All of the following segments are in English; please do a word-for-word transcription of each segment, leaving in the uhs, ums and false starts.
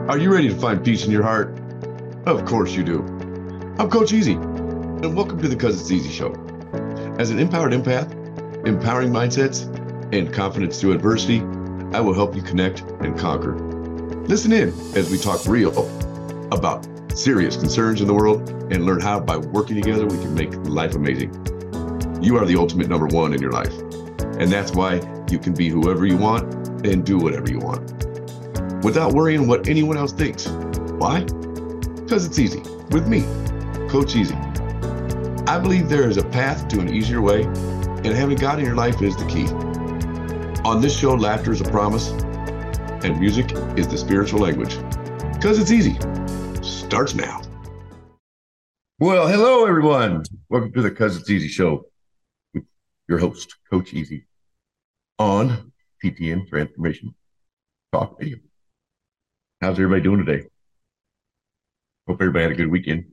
Are you ready to find peace in your heart? Of course you do. I'm Coach Easy, and welcome to the Cause It's Easy Show. As an empowered empath, empowering mindsets, and confidence through adversity, I will help you connect and conquer. Listen in as we talk real about serious concerns in the world and learn how by working together we can make life amazing. You are the ultimate number one in your life, and that's why you can be whoever you want and do whatever you want without worrying what anyone else thinks. Why? Because it's easy with me, Coach Easy. I believe there is a path to an easier way, and having God in your life is the key. On this show, laughter is a promise, and music is the spiritual language. Because it's easy. Starts now. Well, hello, everyone. Welcome to the Cause It's Easy Show with your host, Coach Easy, on T T N Transformation Talk Radio. How's everybody doing today? Hope everybody had a good weekend.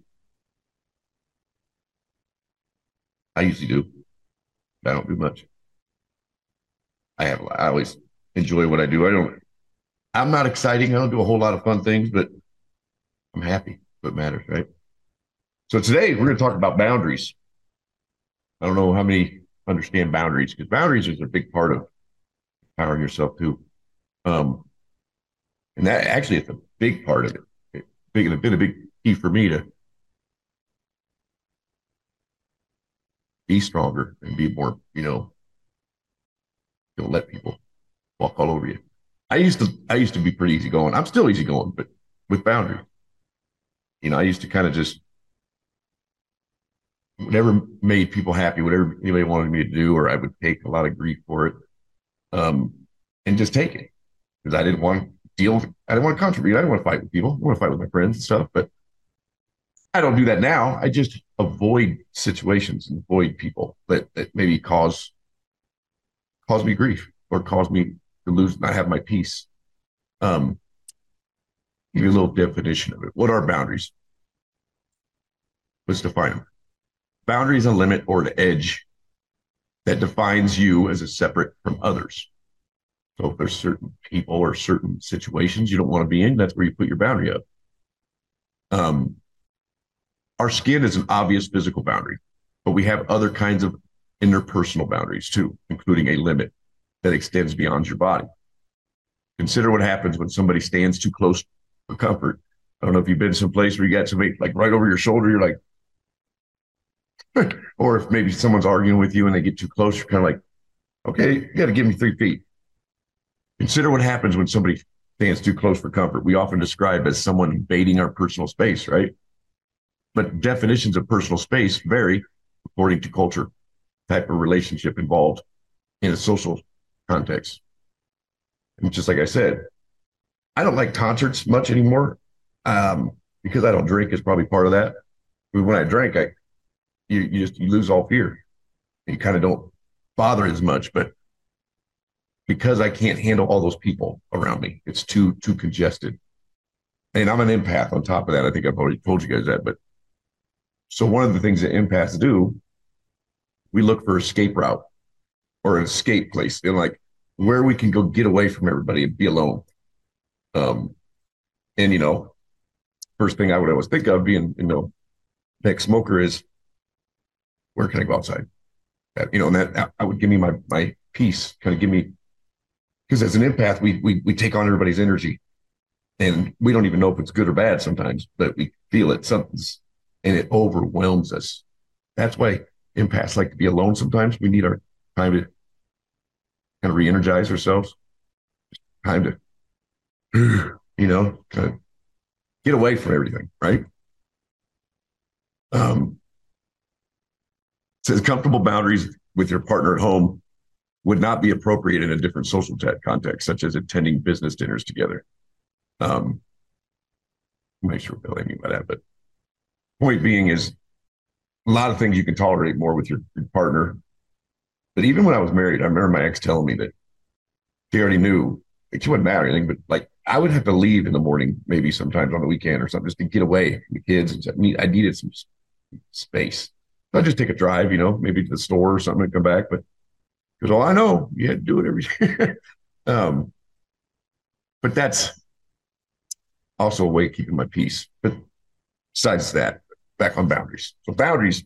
I usually do. I don't do much. I have. I always enjoy what I do. I don't. I'm not exciting. I don't do a whole lot of fun things, but I'm happy. What matters, right? So today we're going to talk about boundaries. I don't know how many understand boundaries, because boundaries is a big part of empowering yourself too. Um, and that actually is a big part of it. It's big, it's been a big key for me to be stronger and be more, you know, don't let people walk all over you. I used to, I used to be pretty easygoing. I'm still easygoing, but with boundaries. You know, I used to kind of just, whatever made people happy, whatever anybody wanted me to do, or I would take a lot of grief for it, um, and just take it, because I didn't want to deal, I didn't want to contribute. I didn't want to fight with people. I want to fight with my friends and stuff, but I don't do that now. I just avoid situations and avoid people that, that maybe cause cause me grief or cause me to lose, not have my peace. Um, give you a little definition of it. What are boundaries? Let's define them. Boundary is a limit or an edge that defines you as a separate from others. So if there's certain people or certain situations you don't want to be in, that's where you put your boundary up. Um, our skin is an obvious physical boundary, but we have other kinds of interpersonal boundaries too, including a limit that extends beyond your body. Consider what happens when somebody stands too close for comfort. I don't know if you've been someplace where you got somebody like right over your shoulder, you're like, or if maybe someone's arguing with you and they get too close, you're kind of like, okay, you got to give me three feet. Consider what happens when somebody stands too close for comfort. We often describe as someone invading our personal space, right? But definitions of personal space vary according to culture, type of relationship involved in a social context. And just like I said, I don't like concerts much anymore, um, because I don't drink is probably part of that. But when I drank, I you, you just you lose all fear. You kind of don't bother as much, but because I can't handle all those people around me, it's too too congested. And I'm an empath on top of that. I think I've already told you guys that. But so one of the things that empaths do, we look for escape route or an escape place, and like where we can go get away from everybody and be alone. Um, and you know, first thing I would always think of being, you know, ex-smoker is, where can I go outside? That, you know, and that I would give me my my peace, kind of give me, because as an empath, we we we take on everybody's energy, and we don't even know if it's good or bad sometimes, but we feel it, something's, and it overwhelms us. That's why empaths like to be alone sometimes. We need our time to kind of re-energize ourselves, time to, you know, kind of get away from everything, right? Um, says comfortable boundaries with your partner at home would not be appropriate in a different social context, such as attending business dinners together. Um, I'm not sure what I mean by that, but point being is a lot of things you can tolerate more with your, your partner. But even when I was married, I remember my ex telling me that she already knew, like, she wasn't mad or anything, but like I would have to leave in the morning, maybe sometimes on the weekend or something, just to get away from the kids. And stuff. I needed some space. So I'd just take a drive, you know, maybe to the store or something and come back. But because all I know, you had to do it every day. um, but that's also a way of keeping my peace. But besides that, back on boundaries. So boundaries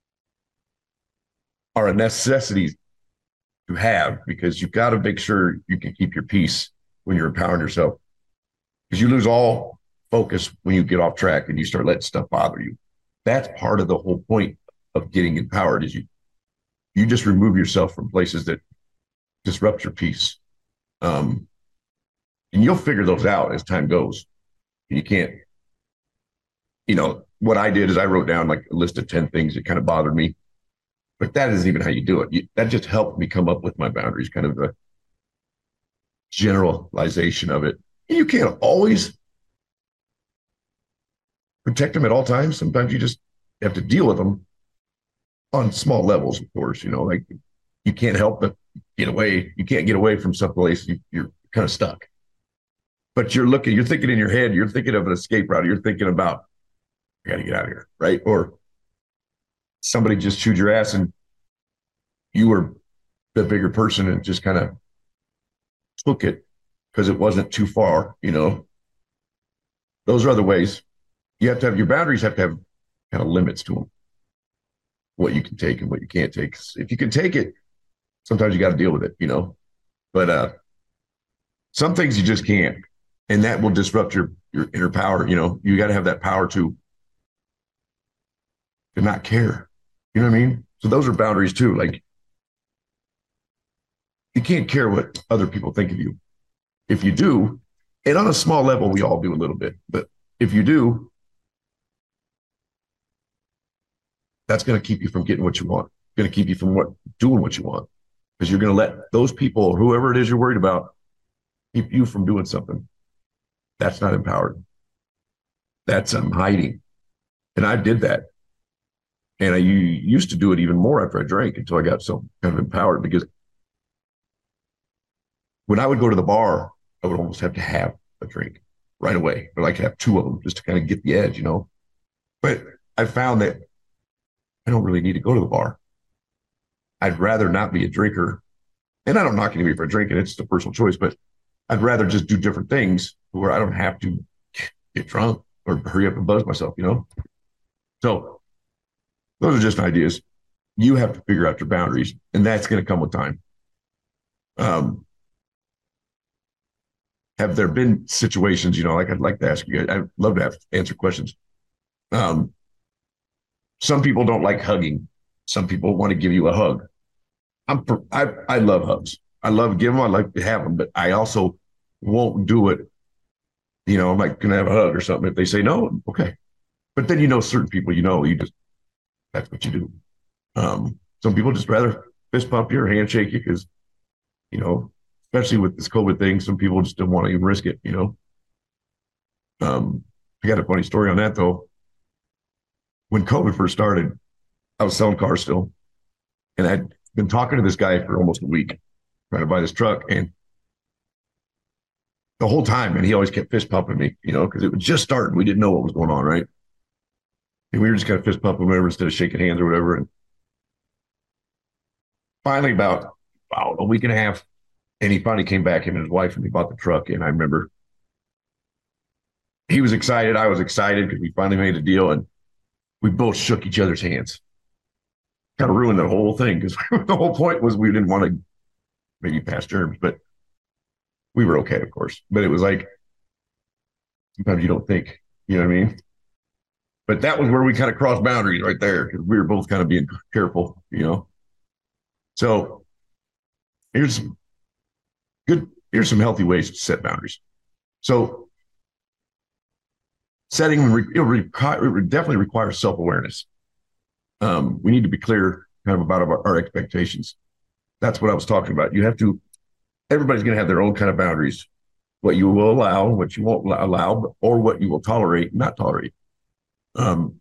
are a necessity to have because you've got to make sure you can keep your peace when you're empowering yourself. Because you lose all focus when you get off track and you start letting stuff bother you. That's part of the whole point of getting empowered is you you just remove yourself from places that disrupt your peace. Um, and you'll figure those out as time goes. You can't, you know, what I did is I wrote down like a list of ten things that kind of bothered me. But that isn't even how you do it. You, that just helped me come up with my boundaries, kind of a generalization of it. You can't always protect them at all times. Sometimes you just have to deal with them on small levels, of course. You know, like you can't help but get away. You can't get away from some place. You, you're kind of stuck. But you're looking, you're thinking in your head, you're thinking of an escape route. You're thinking about, I got to get out of here, right? Or somebody just chewed your ass and you were the bigger person and just kind of took it because it wasn't too far, you know. Those are other ways. You have to have your boundaries have to have kind of limits to them. What you can take and what you can't take. If you can take it, sometimes you got to deal with it, you know. But uh some things you just can't. And that will disrupt your your inner power. You know, you got to have that power to to not care. You know what I mean? So those are boundaries too. Like you can't care what other people think of you. If you do, and on a small level, we all do a little bit, but if you do, that's going to keep you from getting what you want. Going to keep you from what doing what you want, because you're going to let those people, whoever it is you're worried about, keep you from doing something. That's not empowered. That's um, hiding. And I did that. And I used to do it even more after I drank until I got so kind of empowered, because when I would go to the bar, I would almost have to have a drink right away. I'd like to have two of them just to kind of get the edge, you know. But I found that I don't really need to go to the bar. I'd rather not be a drinker. And I don't knock anybody for drinking. It's a personal choice, but I'd rather just do different things where I don't have to get drunk or hurry up and buzz myself, you know? So those are just ideas. You have to figure out your boundaries, and that's going to come with time. Um, have there been situations, you know, like I'd like to ask you, I'd love to have answer questions. Um, some people don't like hugging. Some people want to give you a hug. I'm, I, I love hugs. I love giving them. I like to have them, but I also won't do it. You know, I'm like, can I have a hug or something? If they say no, okay. But then, you know, certain people, you know, you just, that's what you do. Um, some people just rather fist pump you or handshake you because, you know, especially with this COVID thing, some people just don't want to even risk it, you know. Um, I got a funny story on that, though. When COVID first started, I was selling cars still. And I'd been talking to this guy for almost a week, trying to buy this truck. And the whole time, and he always kept fist pumping me, you know, because it was just starting. We didn't know what was going on, right? And we were just kind of fist pumping whatever instead of shaking hands or whatever. And finally, about wow, a week and a half, and he finally came back, him and his wife, and he bought the truck. And I remember he was excited. I was excited because we finally made a deal, and we both shook each other's hands. Kind of ruined the whole thing because the whole point was we didn't want to maybe pass germs, but we were okay, of course. But it was like sometimes you don't think, you know what I mean? But that was where we kind of crossed boundaries right there because we were both kind of being careful, you know. So here's some good, here's some healthy ways to set boundaries. So setting them, it would definitely require self-awareness. Um, we need to be clear kind of about our, our expectations. That's what I was talking about. You have to, everybody's going to have their own kind of boundaries, what you will allow, what you won't allow, or what you will tolerate, not tolerate. Um,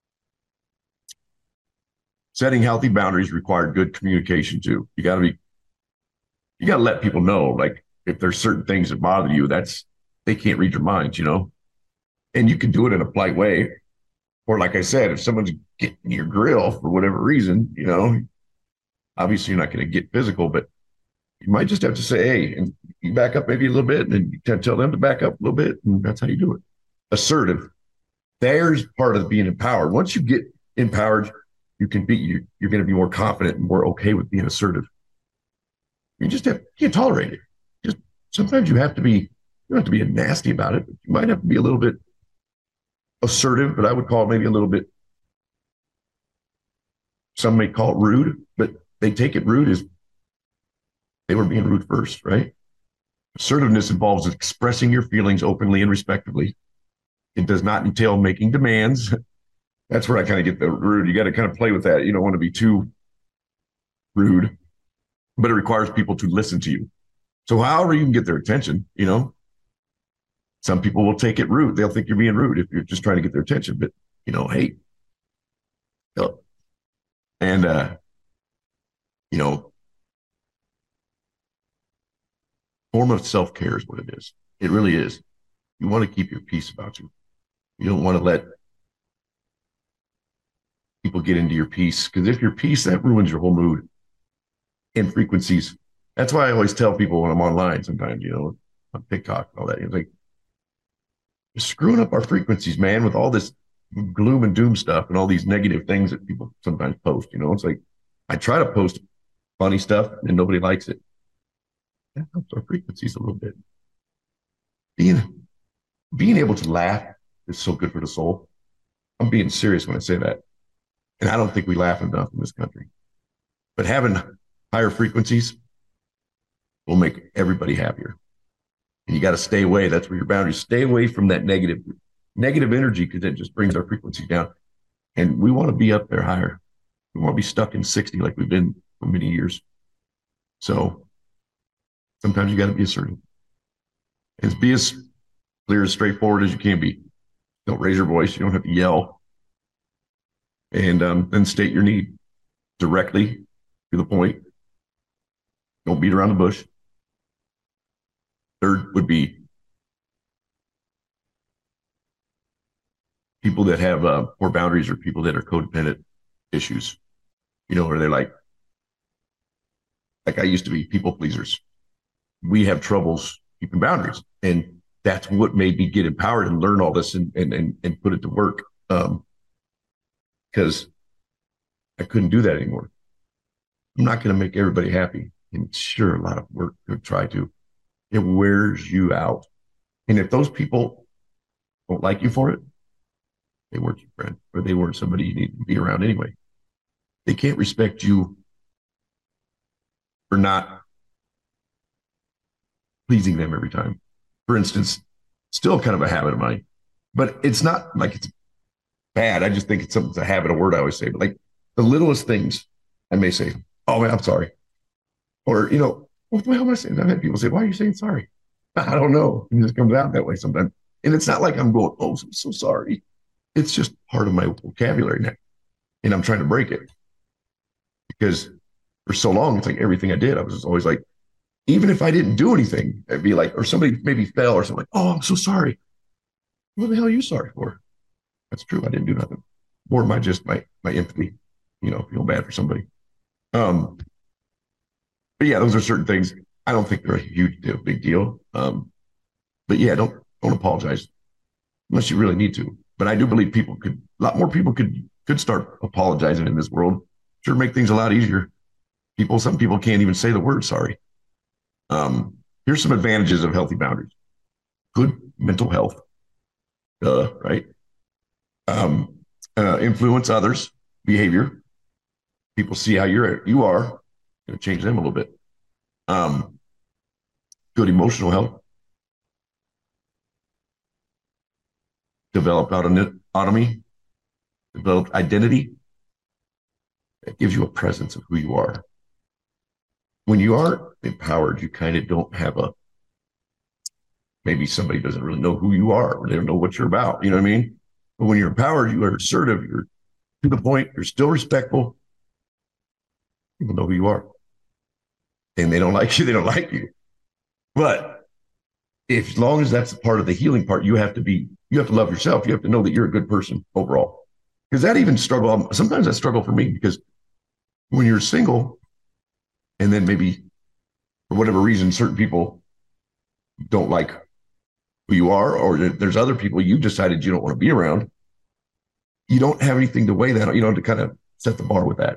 setting healthy boundaries require good communication too. You got to be, you got to let people know, like if there's certain things that bother you, that's, they can't read your mind, you know, and you can do it in a polite way. Or like I said, if someone's getting your grill for whatever reason, you know, obviously you're not going to get physical, but you might just have to say, hey, and you back up maybe a little bit, and then you tell them to back up a little bit, and that's how you do it. assertive. There's part of being empowered. Once you get empowered, you can be you, you're going to be more confident and more okay with being assertive. You just have, you can't tolerate it. Just sometimes you have to be, you don't have to be nasty about it, but you might have to be a little bit assertive, but I would call it maybe a little bit, some may call it rude, but they take it rude as they were being rude first, right? Assertiveness involves expressing your feelings openly and respectfully. It does not entail making demands. That's where I kind of get the rude. You got to kind of play with that. You don't want to be too rude, but it requires people to listen to you. So however you can get their attention, you know, some people will take it rude. They'll think you're being rude if you're just trying to get their attention. But, you know, hey, and, uh, you know, form of self-care is what it is. It really is. You want to keep your peace about you. You don't want to let people get into your peace, because if your peace, that ruins your whole mood and frequencies. That's why I always tell people when I'm online sometimes, you know, on TikTok and all that, you know, like, you're screwing up our frequencies, man, with all this gloom and doom stuff and all these negative things that people sometimes post. You know, it's like I try to post funny stuff and nobody likes it. That helps our frequencies a little bit. Being being able to laugh is so good for the soul. I'm being serious when I say that. And I don't think we laugh enough in this country. But having higher frequencies will make everybody happier. And you got to stay away. That's where your boundaries. Stay away from that negative, negative energy, because it just brings our frequency down. And we want to be up there higher. We want to be stuck in sixty like we've been for many years. So sometimes you got to be assertive. And be as clear, as straightforward as you can be. Don't raise your voice. You don't have to yell. And um, then state your need directly, to the point. Don't beat around the bush. Third would be people that have uh, poor boundaries, or people that are codependent issues, you know, where they're like, like I used to be, people pleasers. We have troubles keeping boundaries. And that's what made me get empowered and learn all this and, and, and, and put it to work. Um, because I couldn't do that anymore. I'm not going to make everybody happy. And sure, a lot of work to try to. It wears you out. And if those people don't like you for it, they weren't your friend, or they weren't somebody you need to be around anyway. They can't respect you for not pleasing them every time. For instance, still kind of a habit of mine, but it's not like it's bad. I just think it's something, it's a habit, a word I always say, but like the littlest things I may say, oh man, I'm sorry. Or, you know, what the hell am I saying? I've had people say, why are you saying sorry? I don't know. It just comes out that way sometimes. And it's not like I'm going, oh, I'm so sorry. It's just part of my vocabulary now. And I'm trying to break it. Because for so long, it's like everything I did, I was just always like, even if I didn't do anything, I'd be like, or somebody maybe fell or something, like, oh, I'm so sorry. What the hell are you sorry for? That's true. I didn't do nothing. Or my just my my empathy, you know, feel bad for somebody. Um, but yeah, those are certain things. I don't think they're a huge deal, big deal. Um, but yeah, don't don't apologize unless you really need to. But I do believe people could, a lot more people could could start apologizing in this world. Sure, make things a lot easier. People, some people can't even say the word sorry. Um, here's some advantages of healthy boundaries. Good mental health, uh, right? Um, uh, influence others' behavior. People see how you're you are, going to change them a little bit. Um, good emotional health. Developed autonomy, developed identity. It gives you a presence of who you are. When you aren't empowered, you kind of don't have a, maybe somebody doesn't really know who you are, or they don't know what you're about. You know what I mean? But when you're empowered, you are assertive, you're to the point, you're still respectful. People know who you are. And they don't like you, they don't like you. But if, as long as that's part of the healing part, you have to be, you have to love yourself. You have to know that you're a good person overall. Because that even struggle, sometimes that struggle for me, because when you're single, and then maybe for whatever reason, certain people don't like who you are, or there's other people you decided you don't want to be around, you don't have anything to weigh that, you know, to kind of set the bar with that.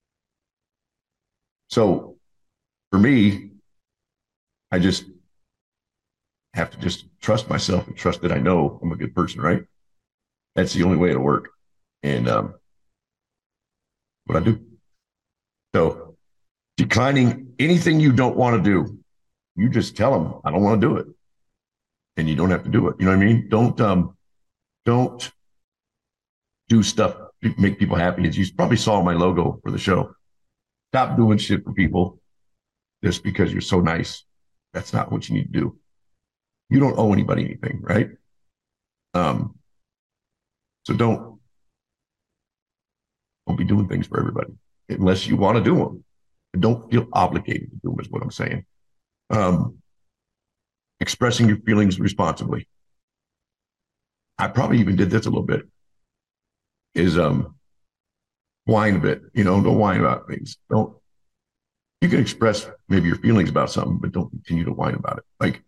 So for me, I just have to just trust myself and trust that I know I'm a good person, right? That's the only way it'll work. And um, what I do. So declining anything you don't want to do, you just tell them, I don't want to do it. And you don't have to do it. You know what I mean? Don't, um, don't do stuff to make people happy. As you probably saw my logo for the show. Stop doing shit for people just because you're so nice. That's not what you need to do. You don't owe anybody anything, right? Um, so don't, don't be doing things for everybody unless you want to do them. Don't feel obligated to do them is what I'm saying. Um, expressing your feelings responsibly. I probably even did this a little bit. Is um, whine a bit, you know, don't whine about things. Don't, you can express maybe your feelings about something, but don't continue to whine about it. Like,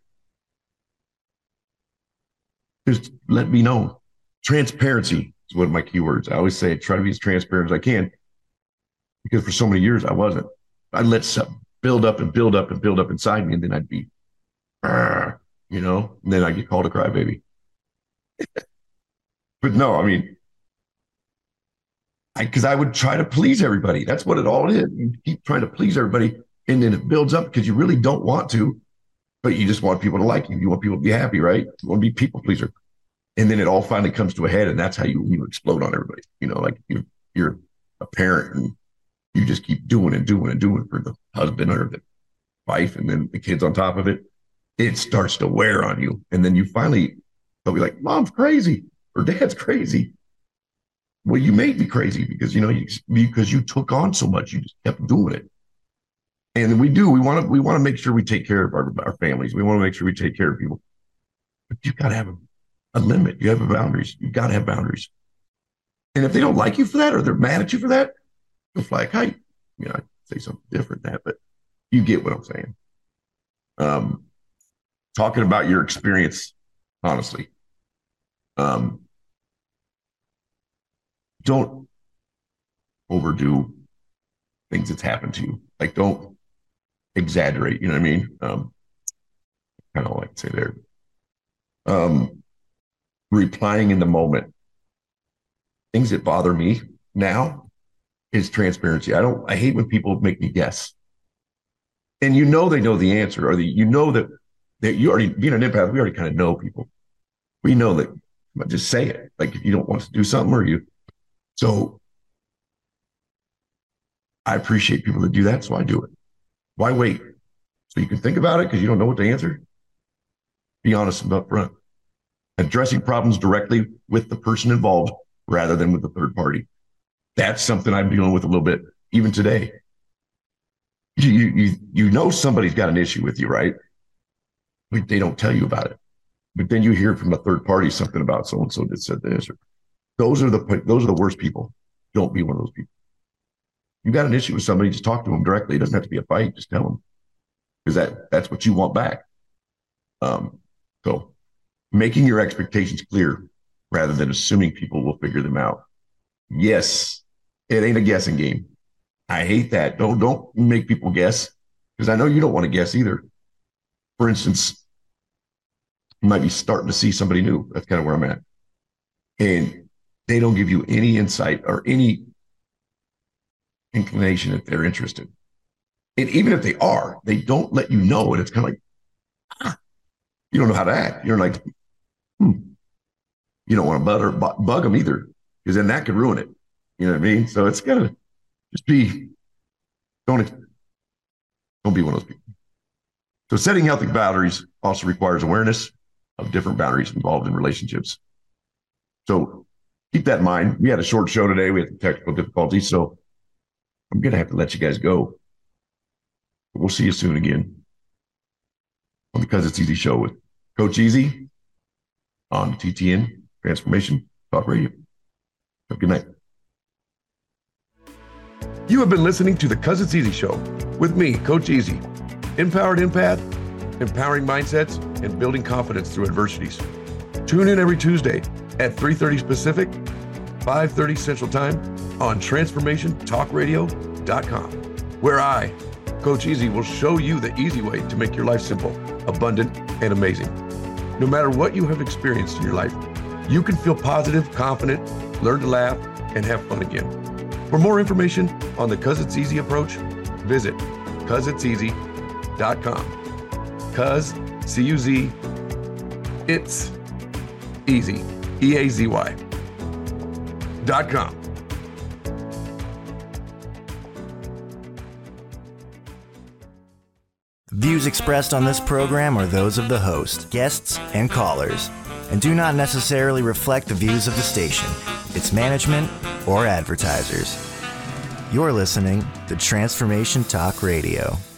just let me know. Transparency is one of my keywords. I always say, try to be as transparent as I can, because for so many years I wasn't. I'd let stuff build up and build up and build up inside me, and then I'd be, you know, and then I get called a crybaby. But no, I mean, because I, I would try to please everybody. That's what it all is. You keep trying to please everybody, and then it builds up because you really don't want to, but you just want people to like you. You want people to be happy, right? You want to be people pleaser. And then it all finally comes to a head, and that's how you, you explode on everybody. You know, like you, you're a parent and you just keep doing and doing and doing for the husband or the wife, and then the kids on top of it. It starts to wear on you. And then you finally, they'll be like, Mom's crazy or Dad's crazy. Well, you made me crazy because, you know, you, because you took on so much, you just kept doing it. And we do, we want to, we want to make sure we take care of our, our families. We want to make sure we take care of people, but you've got to have a, a limit. You have boundaries. You've got to have boundaries. And if they don't like you for that, or they're mad at you for that, you'll fly a kite. You know, I'd say something different than that, but you get what I'm saying. Um, talking about your experience, honestly, um, don't overdo things that's happened to you. Like, don't exaggerate. You know what I mean? Um, kind of like to say there. Um, replying in the moment. Things that bother me now is transparency. I don't. I hate when people make me guess. And you know they know the answer, or the, you know that that you already, being an empath, we already kind of know people. We know that. But just say it. Like, if you don't want to do something, or you. So I appreciate people that do that, so I do it. Why wait? So you can think about it because you don't know what to answer. Be honest and upfront. Addressing problems directly with the person involved rather than with the third party. That's something I'm dealing with a little bit even today. You you you know somebody's got an issue with you, right? But they don't tell you about it. But then you hear from a third party something about so and so that said this. Or, those are the those are the worst people. Don't be one of those people. You got an issue with somebody, just talk to them directly. It doesn't have to be a fight. Just tell them, because that that's what you want back. Um, so making your expectations clear rather than assuming people will figure them out. Yes, it ain't a guessing game. I hate that. Don't don't make people guess, because I know you don't want to guess either. For instance, you might be starting to see somebody new. That's kind of where I'm at. And they don't give you any insight or any inclination if they're interested. And even if they are, they don't let you know. And it's kind of like, ah, you don't know how to act. You're like, hmm. You don't want to butter, bug them either, because then that could ruin it. You know what I mean? So it's got to just be, don't, don't be one of those people. So setting healthy boundaries also requires awareness of different boundaries involved in relationships. So keep that in mind. We had a short show today. We had some technical difficulties, so I'm going to have to let you guys go. But we'll see you soon again on the Because It's Easy show with Coach Easy on T T N Transformation Talk Radio. Have a good night. You have been listening to the Because It's Easy show with me, Coach Easy, empowered empath, empowering mindsets, and building confidence through adversities. Tune in every Tuesday at three thirty Pacific, five thirty Central Time on transformation talk radio dot com, where I, Coach Easy, will show you the easy way to make your life simple, abundant, and amazing. No matter what you have experienced in your life, you can feel positive, confident, learn to laugh, and have fun again. For more information on the Cuz It's Easy approach, visit cuz it's easy dot com. Cuz, C U Z, it's easy, E A Z Y, dot com. Views expressed on this program are those of the host, guests, and callers, and do not necessarily reflect the views of the station, its management, or advertisers. You're listening to Transformation Talk Radio.